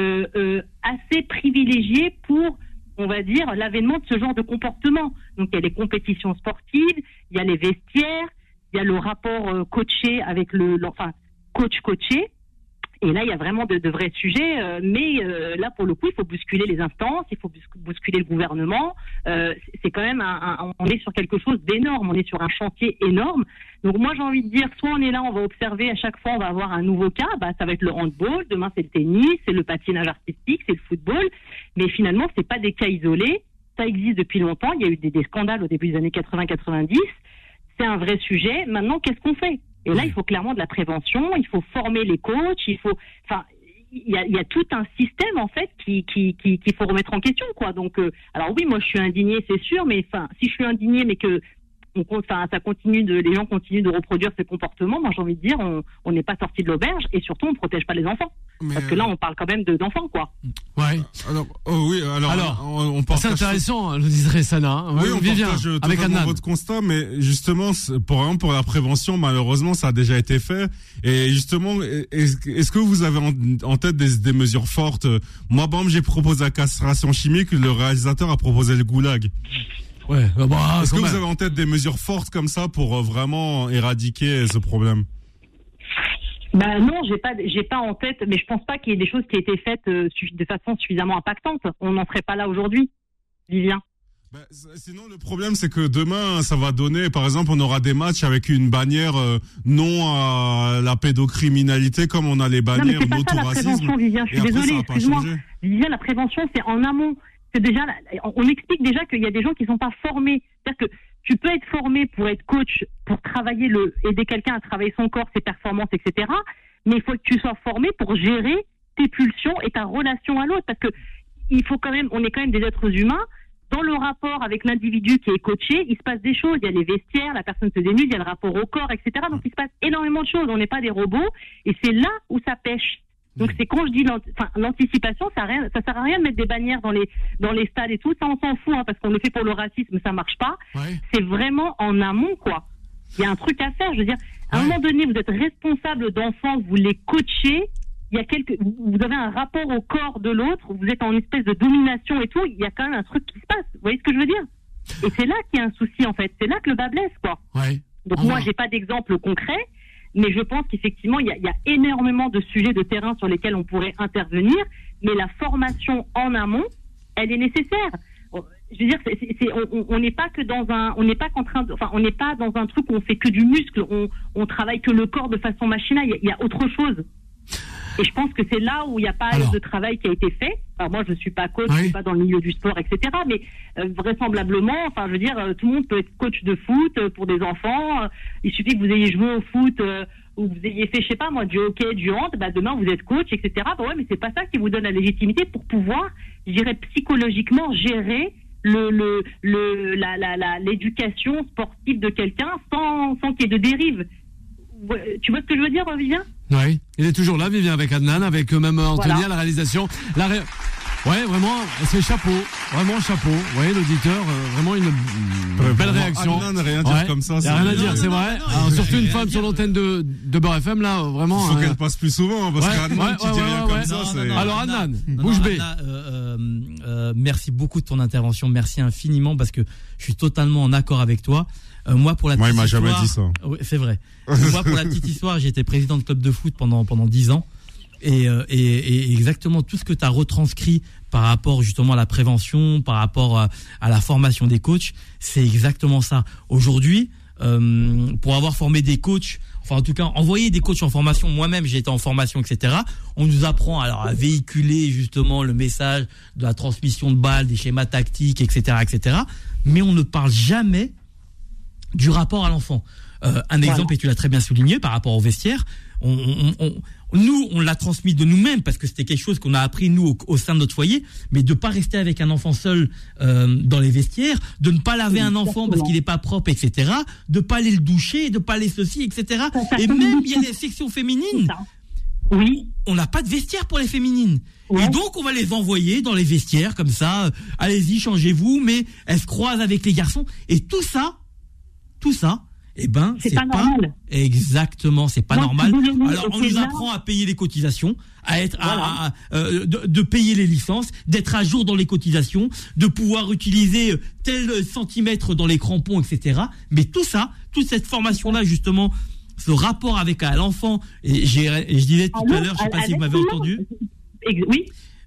assez privilégié pour, on va dire, l'avènement de ce genre de comportement. Donc il y a les compétitions sportives, il y a les vestiaires, il y a le rapport coaché avec coach-coaché. Et là, il y a vraiment de vrais sujets, mais là, pour le coup, il faut bousculer les instances, il faut bousculer le gouvernement. C'est quand même on est sur quelque chose d'énorme, on est sur un chantier énorme. Donc moi, j'ai envie de dire, soit on est là, on va observer, à chaque fois, on va avoir un nouveau cas, ça va être le handball, demain c'est le tennis, c'est le patinage artistique, c'est le football, mais finalement, c'est pas des cas isolés, ça existe depuis longtemps, il y a eu des scandales au début des années 80-90, c'est un vrai sujet. Maintenant, qu'est-ce qu'on fait ? Et là, il faut clairement de la prévention, il faut former les coachs, il y a tout un système, en fait, qu'il faut remettre en question, quoi. Donc, alors oui, moi, je suis indignée, c'est sûr, mais si je suis indignée, mais que les gens continuent de reproduire ces comportements, moi, j'ai envie de dire, on n'est pas sorti de l'auberge, et surtout, on ne protège pas les enfants. Parce que là, on parle quand même d'enfants, quoi. Ouais. Alors, on partage. C'est intéressant, le disait Sana. Oui, on partage totalement votre constat, mais justement, pour la prévention, malheureusement, ça a déjà été fait. Et justement, est-ce que vous avez en tête des mesures fortes? Moi, par exemple, j'ai proposé la castration chimique, le réalisateur a proposé le goulag. Ouais. Est-ce que vous avez en tête des mesures fortes comme ça pour vraiment éradiquer ce problème? Non, j'ai pas en tête, mais je pense pas qu'il y ait des choses qui aient été faites de façon suffisamment impactante. On n'en serait pas là aujourd'hui, Vivien. Sinon, le problème, c'est que demain, ça va donner, par exemple, on aura des matchs avec une bannière non à la pédocriminalité, comme on a les bannières non au racisme. La prévention, Vivien, je suis désolée, excuse-moi. Vivien, la prévention, c'est en amont. C'est déjà, on explique déjà qu'il y a des gens qui sont pas formés. C'est-à-dire que tu peux être formé pour être coach, pour travailler aider quelqu'un à travailler son corps, ses performances, etc. Mais il faut que tu sois formé pour gérer tes pulsions et ta relation à l'autre. Parce que on est quand même des êtres humains. Dans le rapport avec l'individu qui est coaché, il se passe des choses. Il y a les vestiaires, la personne se dénude, il y a le rapport au corps, etc. Donc il se passe énormément de choses. On n'est pas des robots. Et c'est là où ça pêche. Donc c'est quand je dis l'anticipation, ça sert à rien de mettre des bannières dans les stades et tout, ça on s'en fout, parce qu'on le fait pour le racisme, ça marche pas. Ouais. C'est vraiment en amont, quoi. Il y a un truc à faire, je veux dire, à un moment donné, vous êtes responsable d'enfants, vous les coachez, vous avez un rapport au corps de l'autre, vous êtes en espèce de domination et tout, il y a quand même un truc qui se passe. Vous voyez ce que je veux dire? Et c'est là qu'il y a un souci, en fait. C'est là que le bas blesse, quoi. Ouais. Donc moi, j'ai pas d'exemple concret. Mais je pense qu'effectivement, il y a énormément de sujets de terrain sur lesquels on pourrait intervenir, mais la formation en amont, elle est nécessaire. Je veux dire, on n'est pas on n'est pas dans un truc où on fait que du muscle, on travaille que le corps de façon machinale. Il y a autre chose. Et je pense que c'est là où il n'y a pas de travail qui a été fait. Alors moi, je suis pas coach, je suis pas dans le milieu du sport, etc. Mais vraisemblablement, je veux dire, tout le monde peut être coach de foot pour des enfants. Il suffit que vous ayez joué au foot ou vous ayez fait, je sais pas moi, du hockey, du hand. Demain, vous êtes coach, etc. Mais c'est pas ça qui vous donne la légitimité pour pouvoir, je dirais, psychologiquement gérer l'éducation sportive de quelqu'un sans qu'il y ait de dérive. Tu vois ce que je veux dire, Vivien? Oui, il est toujours là, Vivien, avec Adnan, avec même Anthony à la réalisation. Ouais, vraiment, c'est chapeau. Vraiment chapeau. Vous voyez, l'auditeur, vraiment une belle réaction. Adnan, rien dire comme ça. Il n'y a rien à dire, c'est vrai. Alors, surtout une femme sur l'antenne de Beurre FM, là, vraiment. Il faut qu'elle passe plus souvent, parce qu'Adnan, tu dis rien comme ça. Alors, Adnan, bouche bée. Merci beaucoup de ton intervention. Merci infiniment, parce que je suis totalement en accord avec toi. Moi, pour la petite il m'a histoire, jamais dit ça. Oui, c'est vrai. Moi, pour la petite histoire, j'ai été président de club de foot pendant 10 ans. Et exactement tout ce que tu as retranscrit par rapport justement à la prévention, par rapport à la formation des coachs, c'est exactement ça. Aujourd'hui, pour avoir formé des coachs, enfin en tout cas envoyer des coachs en formation, moi-même j'ai été en formation, etc. On nous apprend alors à véhiculer justement le message de la transmission de balles, des schémas tactiques, etc., etc. Mais on ne parle jamais du rapport à l'enfant. Un exemple, et tu l'as très bien souligné, par rapport au vestiaire, nous, on l'a transmis de nous-mêmes parce que c'était quelque chose qu'on a appris nous au sein de notre foyer, mais de pas rester avec un enfant seul dans les vestiaires, de ne pas laver un enfant parce qu'il n'est pas propre, etc., de pas aller le doucher, de pas aller ceci, etc. Et même il y a des sections féminines. Oui. On n'a pas de vestiaire pour les féminines. Ouais. Et donc on va les envoyer dans les vestiaires comme ça. Allez-y, changez-vous, mais elles se croisent avec les garçons et tout ça. Eh ben, c'est pas normal. Exactement, c'est pas normal. Alors, on nous apprend à payer les cotisations, à être, de payer les licences, d'être à jour dans les cotisations, de pouvoir utiliser tel centimètre dans les crampons, etc. Mais tout ça, toute cette formation-là, justement, ce rapport avec l'enfant, et je disais tout à l'heure, je sais pas si vous m'avez entendu. Oui.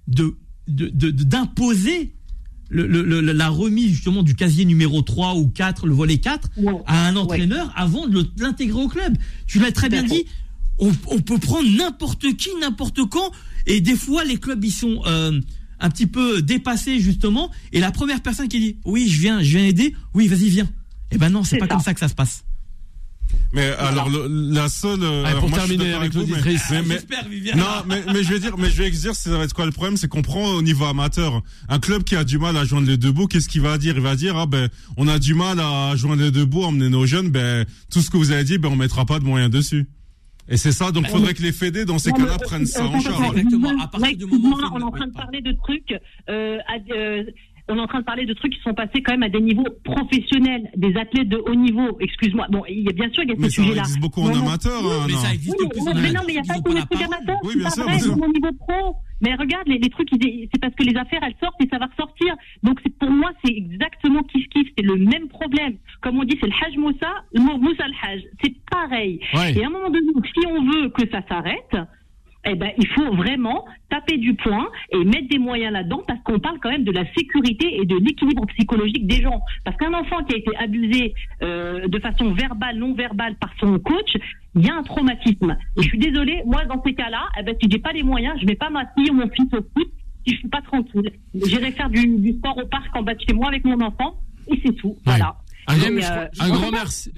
D'imposer la remise justement du casier numéro 3 ou 4, le volet 4, à un entraîneur avant de l'intégrer au club. Tu l'as très bien dit, on peut prendre n'importe qui, n'importe quand, et des fois les clubs ils sont un petit peu dépassés justement, et la première personne qui dit oui je viens aider, oui vas-y viens. Eh ben non, c'est pas comme ça que ça se passe. Mais alors la seule pour moi, terminer avec l'auditrice, j'espère Viviane. Non, mais je vais dire ça va être quoi le problème, c'est qu'on prend au niveau amateur un club qui a du mal à joindre les deux bouts, qu'est-ce qu'il va dire? Il va dire on a du mal à joindre les deux bouts, emmener nos jeunes, tout ce que vous avez dit, on mettra pas de moyens dessus. Et c'est ça, donc faudrait que les fédés dans ces cas-là prennent ça en charge. Exactement. À partir du moment on est en train de parler de trucs on est en train de parler de trucs qui sont passés quand même à des niveaux professionnels, des athlètes de haut niveau. Excuse-moi. Bon, bien sûr, il y a ce sujet-là. Mais ça existe beaucoup en amateur. Mais ça existe plus en amateur. Mais non, mais il n'y a pas que les trucs amateurs. Oui, bien sûr. Au niveau pro. Mais regarde, les trucs, c'est parce que les affaires, elles sortent et ça va ressortir. Donc, pour moi, c'est exactement kiff-kiff. C'est le même problème. Comme on dit, c'est le Hajj Moussa, Moussa le Hajj. C'est pareil. Ouais. Et à un moment donné, si on veut que ça s'arrête, il faut vraiment taper du poing et mettre des moyens là-dedans, parce qu'on parle quand même de la sécurité et de l'équilibre psychologique des gens. Parce qu'un enfant qui a été abusé de façon verbale, non verbale par son coach, il y a un traumatisme. Et je suis désolée, moi dans ces cas-là, si j'ai pas les moyens, je vais pas ma fille ou mon fils au foot si je suis pas tranquille. J'irai faire du sport au parc en bas de chez moi avec mon enfant et c'est tout. Ouais. Voilà. Un grand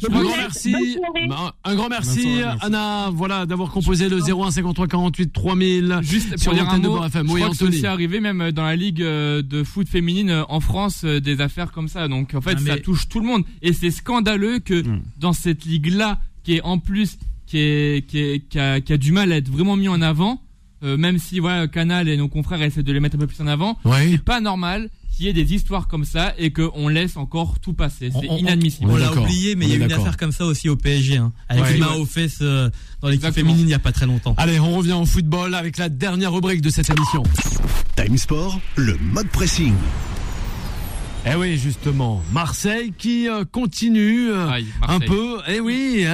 merci, Anna, voilà, d'avoir composé le 01 53 48 3000. Juste pour dire un mot, je crois que c'est aussi arrivé même dans la ligue de foot féminine en France, des affaires comme ça. Donc en fait, ça touche tout le monde. Et c'est scandaleux que dans cette ligue-là, qui est en plus, qui a du mal à être vraiment mis en avant, même si voilà, Canal et nos confrères essaient de les mettre un peu plus en avant, c'est pas normal qu'il y ait des histoires comme ça et qu'on laisse encore tout passer. C'est inadmissible. On l'a oublié, mais il y a eu une affaire comme ça aussi au PSG, avec une main aux fesses dans l'équipe féminine il n'y a pas très longtemps. Allez, on revient au football avec la dernière rubrique de cette émission. Time Sport, le mode pressing. Eh oui, justement, Marseille qui continue un peu. Eh oui,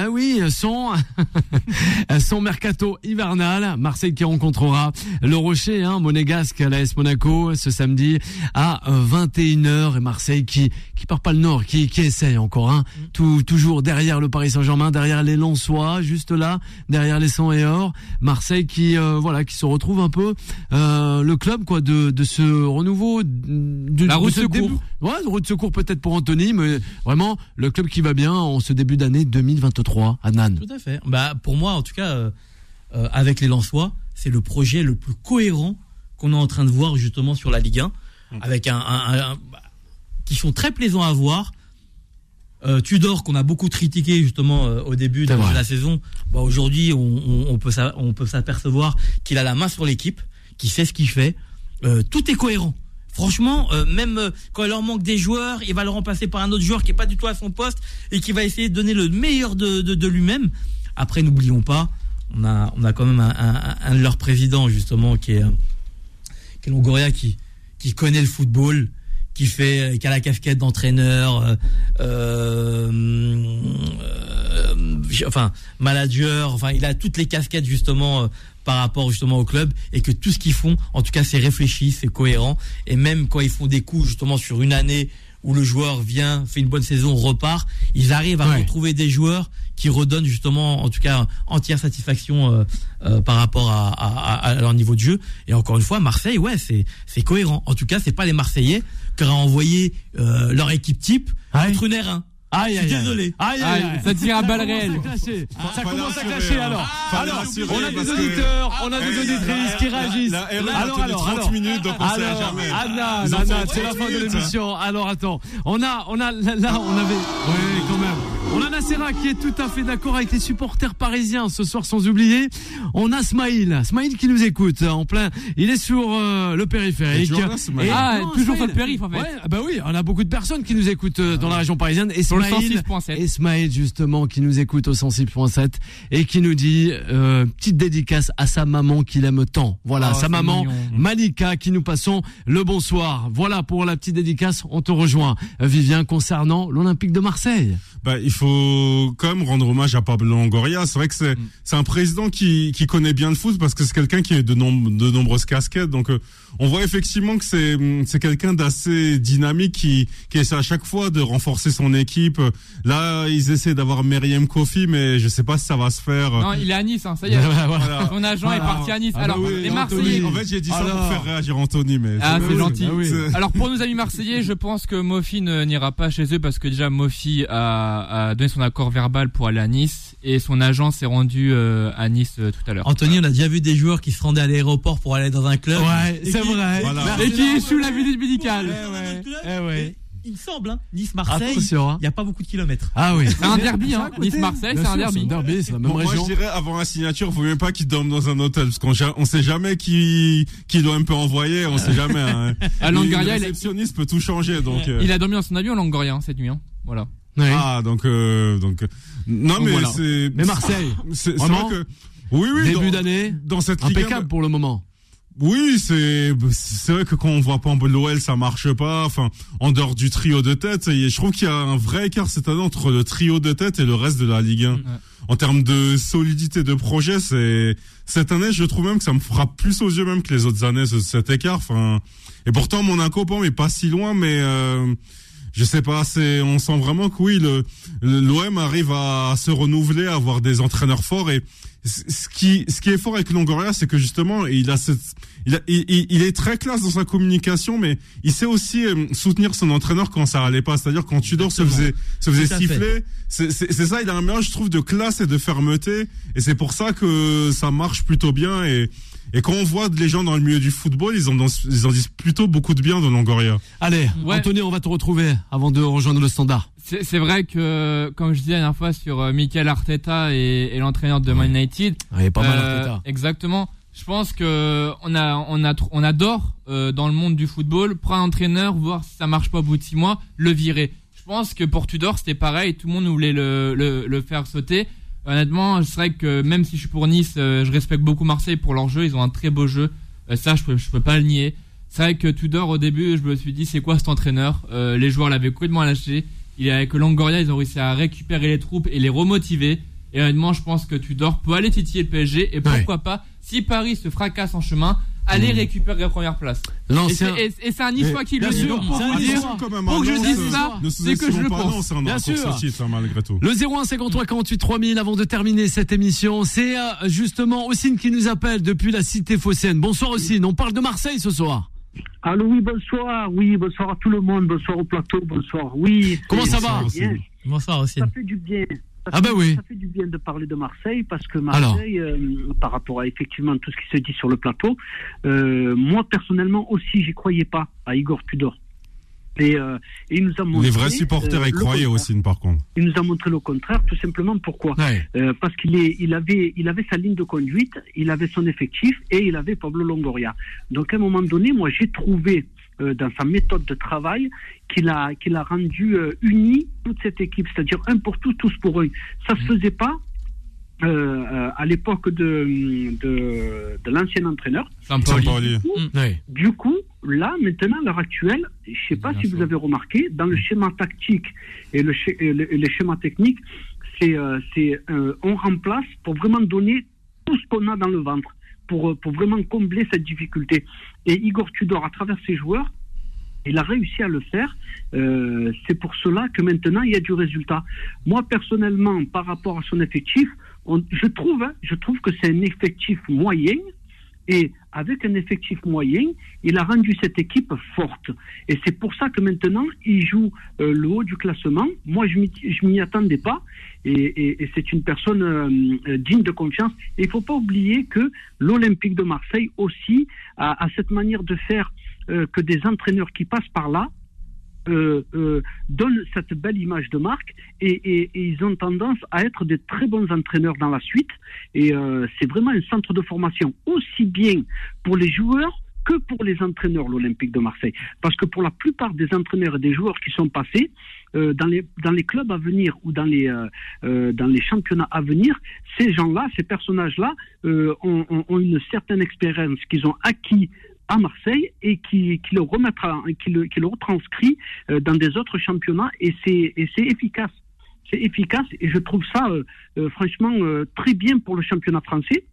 son mercato hivernal. Marseille qui rencontrera le Rocher, monégasque à l'AS Monaco ce samedi à 21h. Et Marseille qui part pas le nord, qui essaye encore, toujours derrière le Paris Saint-Germain, derrière les Lensois, juste là, derrière les 100 et or. Marseille qui se retrouve un peu le club de ce renouveau, la route de secours. Ouais, route de secours peut-être pour Anthony, mais vraiment le club qui va bien en ce début d'année 2023 à Nantes. Tout à fait. Pour moi, en tout cas, avec les Lensois, c'est le projet le plus cohérent qu'on est en train de voir justement sur la Ligue 1, avec qui sont très plaisants à voir. Tudor, qu'on a beaucoup critiqué justement au début de la saison, aujourd'hui on peut s'apercevoir qu'il a la main sur l'équipe, qu'il sait ce qu'il fait. Tout est cohérent. Franchement, même quand il leur manque des joueurs, il va le remplacer par un autre joueur qui est pas du tout à son poste et qui va essayer de donner le meilleur de lui-même. Après, n'oublions pas, on a quand même un de leurs présidents justement qui est Longoria, qui connaît le football, qui a la casquette d'entraîneur, manager, il a toutes les casquettes justement par rapport justement au club, et que tout ce qu'ils font, en tout cas, c'est réfléchi, c'est cohérent. Et même quand ils font des coups justement sur une année où le joueur vient, fait une bonne saison, repart, ils arrivent à retrouver des joueurs qui redonnent justement, en tout cas, entière satisfaction par rapport à leur niveau de jeu. Et encore une fois, Marseille, c'est cohérent. En tout cas, c'est pas les Marseillais qui auraient envoyé leur équipe type contre une R1. Aïe, je suis désolé. Ça tire à balles réelles. Ça commence à clasher alors. Alors, on a des auditeurs, on a des auditrices qui réagissent. Alors, 30 minutes, donc on sait jamais. Anna, c'est la fin de l'émission. Alors, attends. On avait, oui, quand même. On a Nassera qui est tout à fait d'accord avec les supporters parisiens ce soir, sans oublier. On a Smaïl qui nous écoute en plein. Il est sur le périphérique. Toujours sur le périph' en fait. Ouais, bah oui, on a beaucoup de personnes qui nous écoutent dans la région parisienne. Et sur le 106.7. Et Smaïl justement qui nous écoute au 106.7 et qui nous dit petite dédicace à sa maman qu'il aime tant. Voilà, sa maman mignon. Malika qui nous passons le bonsoir. Voilà pour la petite dédicace. On te rejoint, Vivien, concernant l'Olympique de Marseille. Bah, il faut quand même rendre hommage à Pablo Longoria. C'est vrai que c'est un président qui connaît bien le foot parce que c'est quelqu'un qui a de nombreuses casquettes. Donc, on voit effectivement que c'est quelqu'un d'assez dynamique qui essaie à chaque fois de renforcer son équipe. Là, ils essaient d'avoir Meriem Kofi, mais je sais pas si ça va se faire. Non, il est à Nice, ça y est. Voilà. Son agent est parti à Nice. Alors, les Marseillais. En fait, j'ai dit ça pour faire réagir Anthony, mais. C'est gentil. Alors, pour nos amis Marseillais, je pense que Mofi n'ira pas chez eux parce que déjà, Mofi a donné son accord verbal pour aller à Nice et son agent s'est rendu à Nice tout à l'heure. Anthony, on a déjà vu des joueurs qui se rendaient à l'aéroport pour aller dans un club. Ouais, c'est vrai. Voilà. Et qui échouent la visite médicale. Il me semble, Nice-Marseille, il n'y a pas beaucoup de kilomètres. Ah oui. C'est un derby, Nice-Marseille, c'est un derby. C'est la même région. Moi, je dirais, avant la signature, il faut même pas qu'il dorme dans un hôtel, parce qu'on sait jamais qui doit un peu envoyer, on sait jamais. Longoria, le réceptionniste peut tout changer, donc. Il a dormi dans son avion, Longoria, cette nuit, Voilà. Oui. Ah, donc, non, mais voilà. Mais Marseille. C'est vrai que, oui, début d'année. Dans cette impeccable pour le moment. Oui, c'est vrai que quand on voit pas l'OL, ça marche pas. Enfin, en dehors du trio de tête, je trouve qu'il y a un vrai écart cette année entre le trio de tête et le reste de la Ligue 1. Ouais. En termes de solidité de projet, cette année, je trouve même que ça me frappe plus aux yeux même que les autres années, cet écart. Enfin, et pourtant Monaco, est pas si loin, mais je sais pas, on sent vraiment que oui, l'OM arrive à se renouveler, à avoir des entraîneurs forts. Et ce qui est fort avec Longoria, c'est que justement, il est très classe dans sa communication, mais il sait aussi soutenir son entraîneur quand ça allait pas. C'est-à-dire quand Tudor se faisait siffler, c'est ça. Il a un mélange, je trouve, de classe et de fermeté, et c'est pour ça que ça marche plutôt bien. Et quand on voit les gens dans le milieu du football, ils en disent plutôt beaucoup de bien de Longoria. Allez, Anthony, on va te retrouver avant de rejoindre le Standard. C'est vrai que, comme je disais la dernière fois sur Mikel Arteta et l'entraîneur de Man United. Il est pas mal Arteta. Exactement. Je pense que on adore dans le monde du football prendre un entraîneur, voir si ça marche pas au bout de 6 mois, le virer. Je pense que pour Tudor c'était pareil, tout le monde voulait le faire sauter. Honnêtement, c'est vrai que même si je suis pour Nice, je respecte beaucoup Marseille pour leur jeu, ils ont un très beau jeu. Ça, je peux pas le nier. C'est vrai que Tudor, au début, je me suis dit, c'est quoi cet entraîneur? Les joueurs l'avaient complètement lâché. Avec Longoria, ils ont réussi à récupérer les troupes et les remotiver. Et honnêtement, je pense que Tudor peut aller titiller le PSG. Et pourquoi pas, si Paris se fracasse en chemin, aller récupérer la première place. Et c'est un Niçois qui le dit. Donc pour que je dise ça, c'est que je le pense. Bien sûr. Malgré tout. Le 01 53 48 3000 avant de terminer cette émission, c'est justement Ossine qui nous appelle depuis la cité phocéenne. Bonsoir Ossine, on parle de Marseille ce soir. Allô, oui, bonsoir à tout le monde, bonsoir au plateau, bonsoir, oui. Comment ça va? Bonsoir Ossine. Ça fait du bien. Ça fait du bien de parler de Marseille parce que Marseille, par rapport à effectivement tout ce qui se dit sur le plateau, moi personnellement aussi, j'y croyais pas à Igor Tudor. Et il nous a montré. Les vrais supporters y croyaient aussi, par contre. Il nous a montré le contraire, tout simplement. Pourquoi? Parce qu'il avait sa ligne de conduite, il avait son effectif et il avait Pablo Longoria. Donc à un moment donné, moi j'ai trouvé dans sa méthode de travail qu'il a rendu unie toute cette équipe, c'est-à-dire un pour tous, tous pour eux. Ça se faisait pas à l'époque de l'ancien entraîneur. Sampaoli. Du coup, là, maintenant, à l'heure actuelle, je ne sais pas si vous avez remarqué, dans le schéma tactique et les schémas techniques, on remplace pour vraiment donner tout ce qu'on a dans le ventre. pour vraiment combler cette difficulté. Et Igor Tudor, à travers ses joueurs, il a réussi à le faire. C'est pour cela que maintenant il y a du résultat. Moi personnellement, par rapport à son effectif, je trouve que c'est un effectif moyen. Et avec un effectif moyen, il a rendu cette équipe forte. Et c'est pour ça que maintenant, il joue le haut du classement. Moi, je m'y attendais pas. Et c'est une personne digne de confiance. Et il ne faut pas oublier que l'Olympique de Marseille aussi a cette manière de faire que des entraîneurs qui passent par là donnent cette belle image de marque et ils ont tendance à être de très bons entraîneurs dans la suite et c'est vraiment un centre de formation aussi bien pour les joueurs que pour les entraîneurs, l'Olympique de Marseille, parce que pour la plupart des entraîneurs et des joueurs qui sont passés dans les clubs à venir ou dans les championnats à venir, ces gens-là, ces personnages-là ont une certaine expérience qu'ils ont acquis à Marseille et qui le retranscrit dans des autres championnats et c'est efficace. C'est efficace et je trouve ça franchement très bien pour le championnat français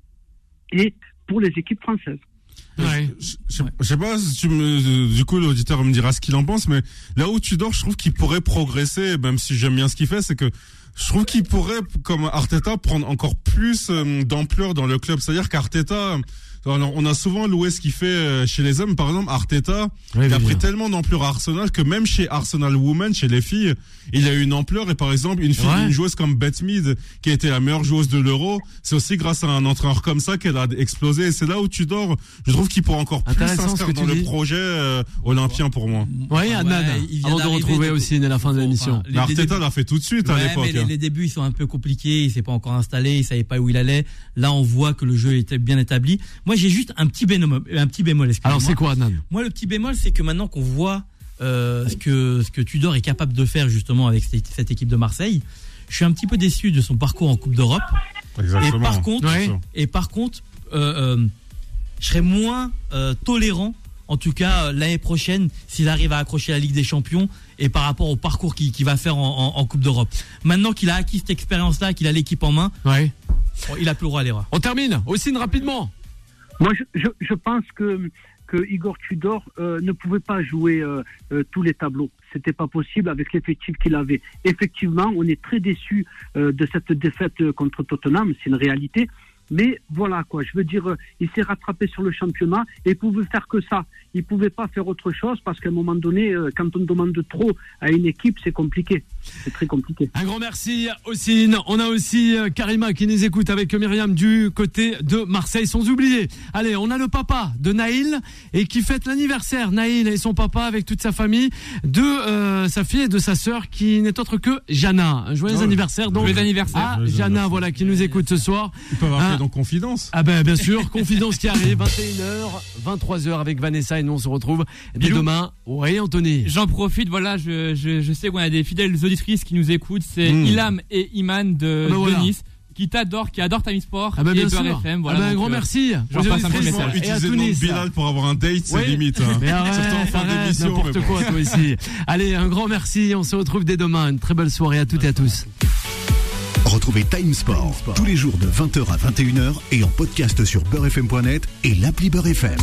et pour les équipes françaises. Ouais. Je sais pas si du coup l'auditeur me dira ce qu'il en pense, mais là où Tudor, je trouve qu'il pourrait progresser, même si j'aime bien ce qu'il fait, c'est que je trouve qu'il pourrait, comme Arteta, prendre encore plus d'ampleur dans le club. C'est-à-dire qu'Arteta, on a souvent loué ce qu'il fait chez les hommes. Par exemple, Arteta, il a pris tellement d'ampleur à Arsenal que même chez Arsenal Women, chez les filles, il a eu une ampleur. Et par exemple, une joueuse comme Beth Mead, qui a été la meilleure joueuse de l'Euro, c'est aussi grâce à un entraîneur comme ça qu'elle a explosé. Et c'est là où Tudor, je trouve qu'il pourrait encore plus s'inscrire dans le projet olympien pour moi. Oui, Adnan, avant de retrouver aussi à la fin de l'émission. Arteta l'a fait tout de suite à l'époque. Mais les débuts, ils sont un peu compliqués. Il s'est pas encore installé. Il savait pas où il allait. Là, on voit que le jeu était bien établi. Moi, j'ai juste un petit bémol. Alors, c'est quoi, Adnan? Moi, le petit bémol, c'est que maintenant qu'on voit ce que Tudor est capable de faire justement avec cette équipe de Marseille, je suis un petit peu déçu de son parcours en Coupe d'Europe. Exactement. Et par contre, je serais moins tolérant, en tout cas l'année prochaine, s'il arrive à accrocher la Ligue des Champions et par rapport au parcours qu'il va faire en Coupe d'Europe. Maintenant qu'il a acquis cette expérience-là, qu'il a l'équipe en main, il a plus le droit à l'erreur. On termine, Ossine, rapidement. Moi, je pense que Igor Tudor ne pouvait pas jouer tous les tableaux. C'était pas possible avec l'effectif qu'il avait. Effectivement, on est très déçus de cette défaite contre Tottenham, c'est une réalité. Mais voilà quoi, je veux dire, il s'est rattrapé sur le championnat et il pouvait faire que ça. Il pouvait pas faire autre chose parce qu'à un moment donné, quand on demande trop à une équipe, c'est compliqué. C'est très compliqué. Un grand merci, Ossine. On a aussi Karima qui nous écoute avec Myriam du côté de Marseille, sans oublier. Allez, on a le papa de Naïl et qui fête l'anniversaire. Naïl et son papa avec toute sa famille, de sa fille et de sa sœur qui n'est autre que Jana. Un joyeux anniversaire donc. Joyeux anniversaire. À Jana, voilà, qui nous écoute ce soir. Il peut avoir donc Confidence. Ah ben bien sûr, Confidence qui arrive 21h, 23h avec Vanessa et nous on se retrouve dès demain. Oui, Anthony. J'en profite, voilà, je sais qu'on a des fidèles auditrices qui nous écoutent, c'est Ilham et Iman de Nice. Qui t'adore, qui adore Time Sport et bien Beurre sûr. FM. Voilà, un grand merci. J'en passe un petit message. Utiliser le nom de Bilal pour avoir un date, c'est limite. Mais arrête, n'importe quoi toi ici. Allez, un grand merci. On se retrouve dès demain. Une très belle soirée à toutes et à tous. Retrouvez Time Sport tous les jours de 20h à 21h et en podcast sur beurrefm.net et l'appli Beurre FM.